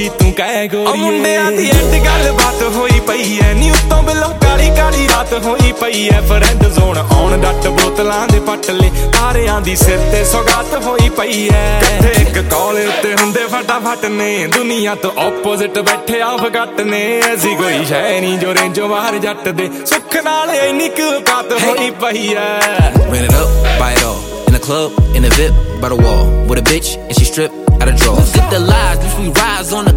तू कह गोरी मुंडियां दी एंड गल बात होई पई है नी उत्तों बिलो काली काली रात होई पई है फ्रेंड जोन आउण डट बोतलां दे पटले तारियां दी सिर ते सौगात होई पई है कट्ठे एक कॉल उत्ते हुंदे फटाफट ने दुनिया तो ऑपोजिट बैठे आ फगट ने ऐसी कोई शै नी जो रेंजो बाहर जट दे सुख नाल इन्नी क औकात होई पई है Ran it up, buy it all. In the club, in the VIP, by the wall. With a bitch, and she strip out of drawers. Get the lies, bitch, we rise on the